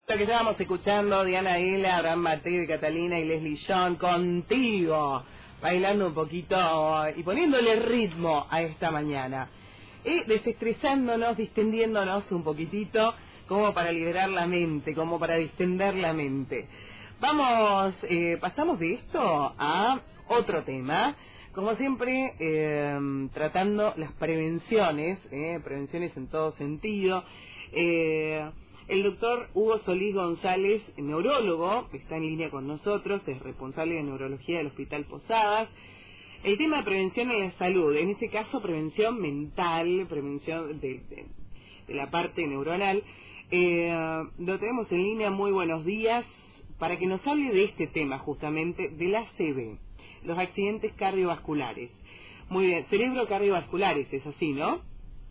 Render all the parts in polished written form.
Lo que estábamos escuchando, Diana Ela, Abraham Matei, Catalina y Leslie John, contigo, bailando un poquito y poniéndole ritmo a esta mañana. Y desestresándonos, distendiéndonos un poquitito, como para liberar la mente, como para distender la mente. Vamos, pasamos de esto a otro tema. Como siempre, tratando las prevenciones, prevenciones en todo sentido. El doctor Hugo Solís González, neurólogo, está en línea con nosotros, es responsable de neurología del Hospital Posadas. El tema de prevención en la salud, en este caso prevención mental, prevención de la parte neuronal. Lo tenemos en línea, muy buenos días, para que nos hable de este tema justamente, del ACV, los accidentes cardiovasculares. Muy bien, cerebro cardiovasculares, es así, ¿no?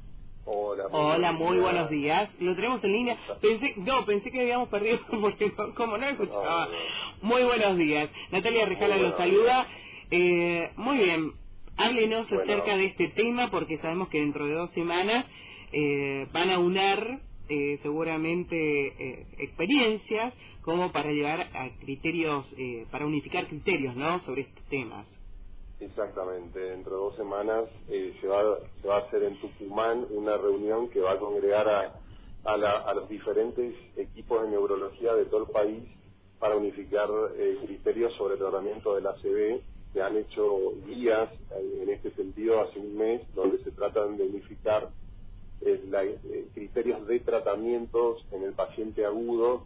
Hola, muy buenos días. Lo tenemos en línea. Pensé que habíamos perdido porque como no escuchaba. Muy buenos días. Natalia Rejala los saluda. Muy bien. Háblenos acerca de este tema porque sabemos que dentro de 2 semanas van a unar seguramente experiencias como para llevar a criterios, para unificar criterios, ¿no? Sobre estos temas. Exactamente, dentro de 2 semanas se va a hacer en Tucumán una reunión que va a congregar a los diferentes equipos de neurología de todo el país para unificar criterios sobre el tratamiento del ACV. Se han hecho guías en este sentido hace un mes donde se tratan de unificar criterios de tratamientos en el paciente agudo,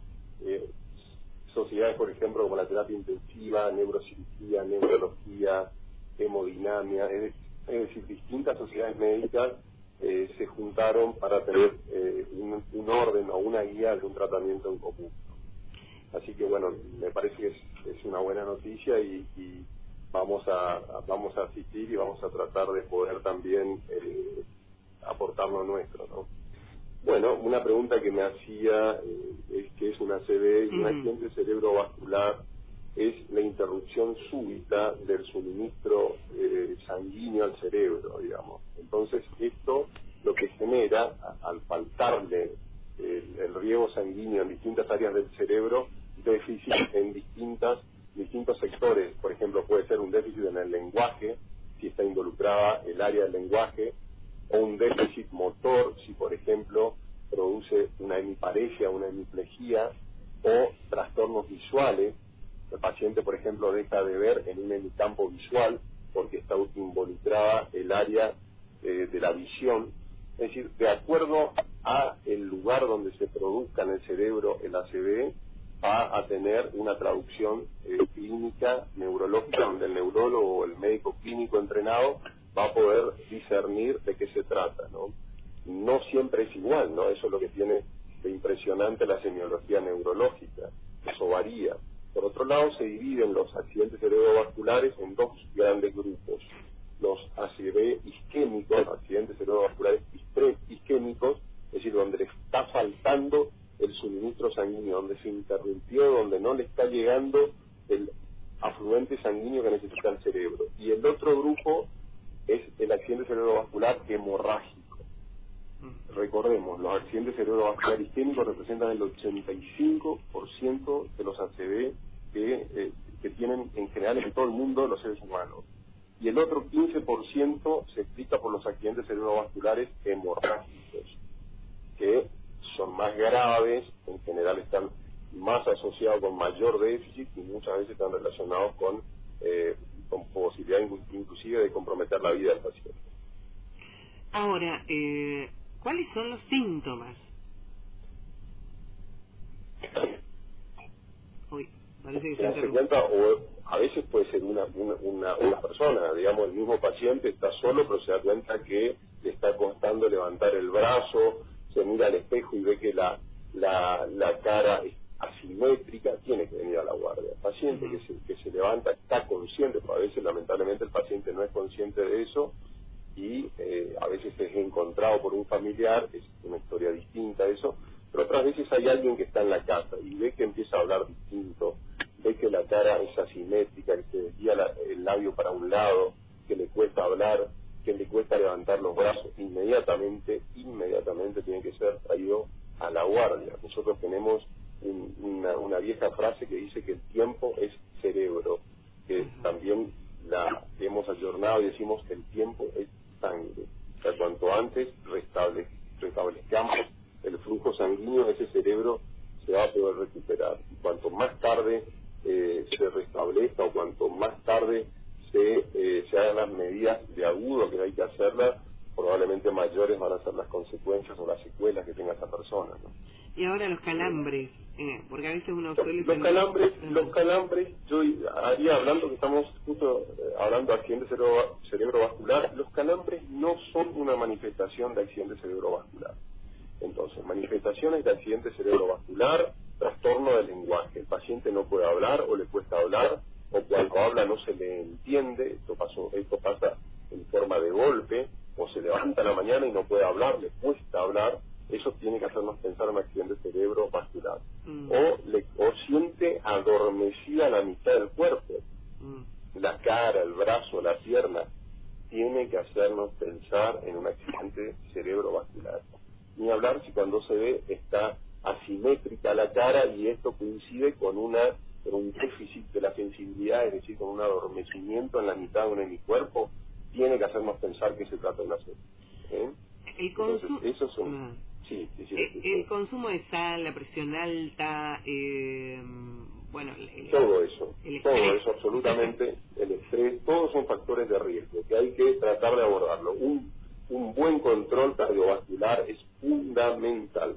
sociedades por ejemplo como la terapia intensiva, neurocirugía, neurología, hemodinamia, es decir, distintas sociedades médicas se juntaron para tener un orden o una guía de un tratamiento en común. Así que bueno, me parece que es una buena noticia y vamos a asistir y vamos a tratar de poder también aportar lo nuestro, ¿no? Bueno, una pregunta que me hacía es que es una ACV y un accidente cerebrovascular es la interrupción súbita del suministro sanguíneo al cerebro, digamos. Entonces, esto lo que genera, al faltarle el riego sanguíneo en distintas áreas del cerebro, déficit en distintos sectores. Por ejemplo, puede ser un déficit en el lenguaje, si está involucrada el área del lenguaje, o un déficit motor, si por ejemplo produce una hemiparesia, una hemiplegia, o trastornos visuales. El paciente, por ejemplo, deja de ver en un hemicampo visual porque está involucrada el área de la visión. Es decir, de acuerdo a el lugar donde se produzca en el cerebro el ACV, va a tener una traducción clínica neurológica donde el neurólogo o el médico clínico entrenado va a poder discernir de qué se trata, ¿no? No siempre es igual, ¿no? Eso es lo que tiene de impresionante la semiología neurológica. Eso varía. Por otro lado, se dividen los accidentes cerebrovasculares en 2 grandes grupos. Los ACV isquémicos, accidentes cerebrovasculares isquémicos, es decir, donde le está faltando el suministro sanguíneo, donde se interrumpió, donde no le está llegando el afluente sanguíneo que necesita el cerebro. Y el otro grupo es el accidente cerebrovascular hemorrágico. Recordemos, los accidentes cerebrovasculares isquémicos representan el 85% de los ACV que tienen en general en todo el mundo los seres humanos. Y el otro 15% se explica por los accidentes cerebrovasculares hemorrágicos, que son más graves, en general están más asociados con mayor déficit y muchas veces están relacionados con posibilidad inclusive de comprometer la vida del paciente. Ahora, ¿cuáles son los síntomas? Uy, parece que se hace cuenta, o a veces puede ser una persona, digamos, el mismo paciente está solo, pero se da cuenta que le está costando levantar el brazo, se mira al espejo y ve que la cara es asimétrica, tiene que venir a la guardia. El paciente que se levanta está consciente, pero a veces lamentablemente el paciente no es consciente de eso y a veces es encontrado por un familiar, es una historia distinta eso, pero otras veces hay alguien que está en la casa y ve que empieza a hablar distinto, ve que la cara es asimétrica, que se desvía el labio para un lado, que le cuesta hablar, que le cuesta levantar los brazos, inmediatamente tiene que ser traído a la guardia. Nosotros tenemos una vieja frase que dice que el tiempo es cerebro, que también la hemos ayornado y decimos que el tiempo es sangre. O sea, cuanto antes restablezcamos el flujo sanguíneo, ese cerebro se va a poder recuperar. Y cuanto más tarde se restablezca o cuanto más tarde se hagan las medidas de agudo que hay que hacerlas, probablemente mayores van a ser las consecuencias o las secuelas que tenga esa persona, ¿no? Y ahora los calambres, porque a veces uno suele los calambres, yo haría, hablando que estamos justo hablando de accidente cerebrovascular, los calambres no son una manifestación de accidente cerebrovascular. Entonces, manifestaciones de accidente cerebrovascular, trastorno del lenguaje, el paciente no puede hablar o le cuesta hablar, o cuando habla no se le entiende, esto pasa en forma de golpe, o se levanta a la mañana y no puede hablar, le cuesta hablar. Eso tiene que hacernos pensar en un accidente cerebrovascular. O siente adormecida la mitad del cuerpo, la cara, el brazo, la pierna, tiene que hacernos pensar en un accidente cerebrovascular. Ni hablar si cuando se ve está asimétrica la cara y esto coincide con un déficit de la sensibilidad, es decir, con un adormecimiento en la mitad de un hemicuerpo, tiene que hacernos pensar que se trata de una serie. Entonces, esos son... Sí, el consumo de sal, la presión alta, todo eso absolutamente, el estrés, todos son factores de riesgo que hay que tratar de abordarlo. Un buen control cardiovascular es fundamental.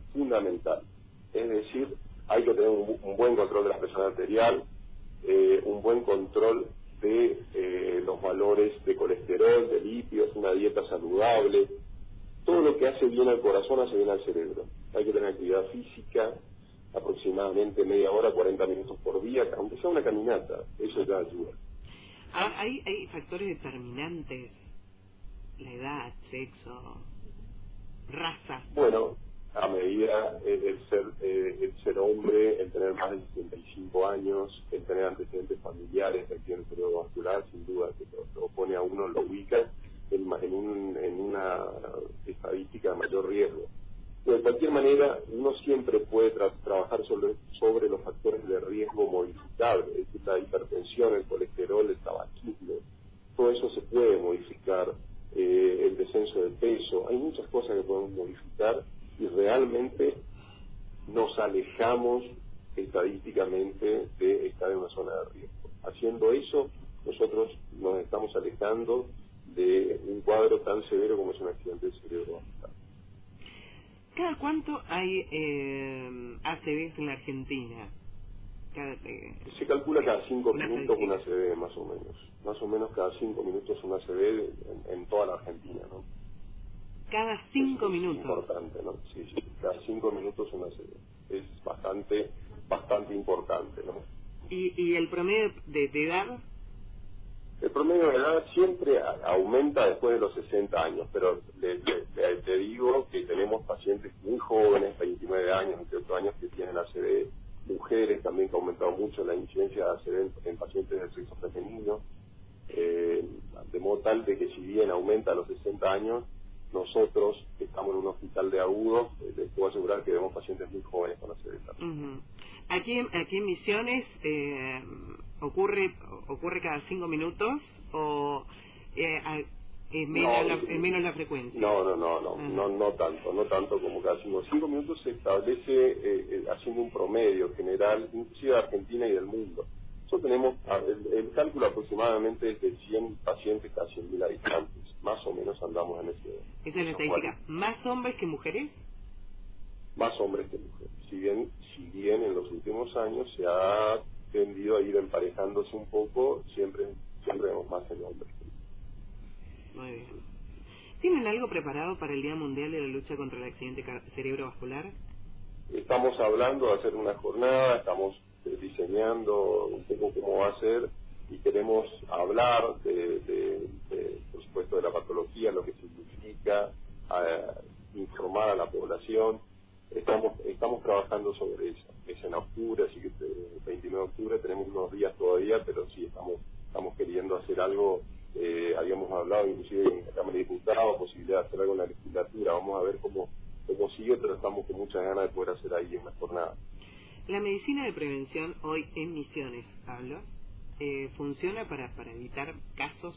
Es decir, hay que tener un buen control de la presión arterial, un buen control de los valores de colesterol, de lípidos, una dieta saludable. Todo lo que hace bien al corazón hace bien al cerebro. Hay que tener actividad física, aproximadamente media hora, 40 minutos por día, aunque sea una caminata, eso ya ayuda. ¿Hay factores determinantes? La edad, sexo, raza. Bueno, a medida el ser hombre, el tener más de 65 años, el tener antecedentes familiares de accidente cerebrovascular, sin duda que lo pone a uno, lo ubica en una estadística de mayor riesgo. Pero de cualquier manera, uno siempre puede trabajar sobre los factores de riesgo modificables, es decir, la hipertensión, el colesterol, el tabaquismo, todo eso se puede modificar, el descenso de peso, hay muchas cosas que podemos modificar y realmente nos alejamos estadísticamente de estar en una zona de riesgo. Haciendo eso, nosotros nos estamos alejando de un cuadro tan severo como es un accidente cerebrovascular. ¿Cada cuánto hay ACVs en la Argentina? Se calcula cada 5 minutos una ACV, más o menos. Más o menos cada 5 minutos una ACV en toda la Argentina, ¿no? Cada 5 minutos. Es importante, ¿no? Sí, cada 5 minutos una ACV. Es bastante importante, ¿no? ¿Y el promedio de edad? El promedio de edad siempre aumenta después de los 60 años, pero te digo que tenemos pacientes muy jóvenes, 29 años, 28 años, que tienen ACV, mujeres también, que ha aumentado mucho la incidencia de ACV en pacientes del sexo femenino, de modo tal de que si bien aumenta a los 60 años, nosotros que estamos en un hospital de agudos, les puedo asegurar que vemos pacientes muy jóvenes con ACV también. Aquí en Misiones ocurre cada 5 minutos o es menos la frecuencia. No tanto como cada 5 minutos. Se establece haciendo un promedio general, inclusive de Argentina y del mundo. Nosotros tenemos el cálculo aproximadamente es de 100 pacientes cada 100.000 habitantes, más o menos andamos en ese. Esa es la estadística. ¿Más hombres que mujeres? Más hombres que mujeres. Si bien en los últimos años se ha tendido a ir emparejándose un poco, siempre vemos más en hombres. Muy bien. ¿Tienen algo preparado para el Día Mundial de la Lucha contra el Accidente Cerebrovascular? Estamos hablando de hacer una jornada, estamos diseñando un poco cómo va a ser y queremos hablar por supuesto, de la patología, lo que significa, informar a la población. Estamos trabajando sobre eso. Es en octubre, así que el 29 de octubre tenemos unos días todavía, pero sí estamos queriendo hacer algo. Habíamos hablado inclusive en la Cámara de Diputados, posibilidad de hacer algo en la legislatura. Vamos a ver cómo sigue, pero estamos con muchas ganas de poder hacer ahí una jornada. La medicina de prevención hoy en Misiones, Pablo, ¿funciona para evitar casos?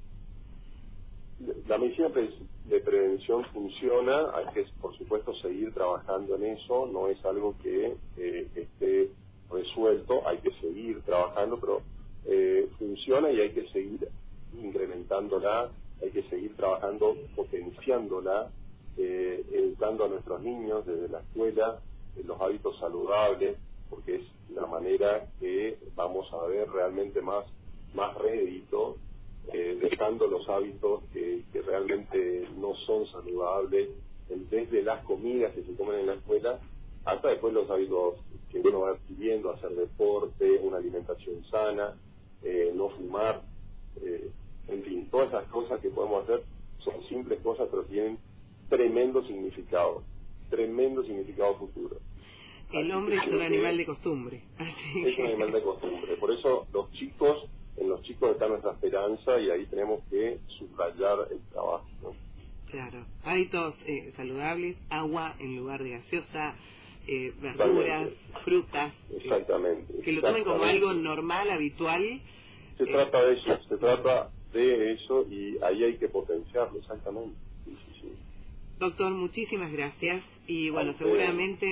La medicina de prevención funciona, hay que por supuesto seguir trabajando en eso, no es algo que esté resuelto, hay que seguir trabajando, pero funciona y hay que seguir incrementándola, hay que seguir trabajando, potenciándola, educando a nuestros niños desde la escuela en los hábitos saludables, porque es la manera que vamos a ver realmente más rédito, dejando los hábitos que realmente no son saludables, desde las comidas que se comen en la escuela hasta después los hábitos que uno va adquiriendo, hacer deporte, una alimentación sana, no fumar, en fin, todas esas cosas que podemos hacer son simples cosas, pero tienen tremendo significado futuro. El hombre es un animal de costumbre. Es un animal de costumbre. Por eso en los chicos está nuestra esperanza y ahí tenemos que subrayar el trabajo, ¿no? Claro. Hábitos saludables, agua en lugar de gaseosa, verduras, frutas. Exactamente. Que lo tomen como algo normal, habitual. Se trata de eso y ahí hay que potenciarlo, exactamente. Sí. Doctor, muchísimas gracias y bueno, seguramente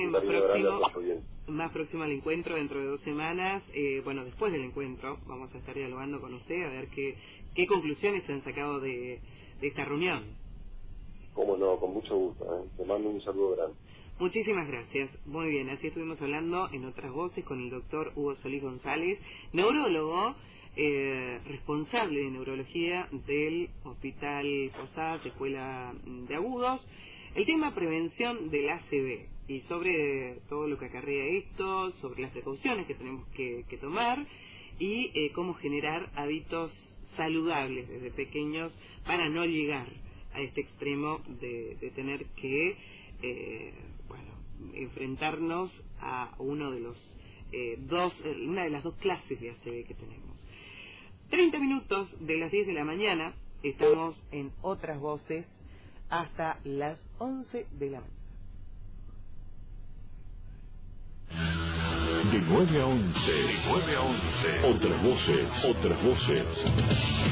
más próximo al encuentro dentro de 2 semanas, después del encuentro vamos a estar dialogando con usted a ver qué conclusiones se han sacado de esta reunión. Cómo no, con mucho gusto, te mando un saludo grande. Muchísimas gracias. Muy bien, así estuvimos hablando en Otras Voces con el doctor Hugo Solís González, neurólogo, responsable de neurología del Hospital Posadas, Escuela de Agudos. El tema prevención del ACV y sobre todo lo que acarrea esto, sobre las precauciones que tenemos que tomar y cómo generar hábitos saludables desde pequeños para no llegar a este extremo de tener que enfrentarnos a uno de los una de las 2 clases de ACV que tenemos. 30 minutos de las 10 de la mañana, estamos en Otras Voces hasta las 11 de la mañana. De 9 a 11. Otras Voces.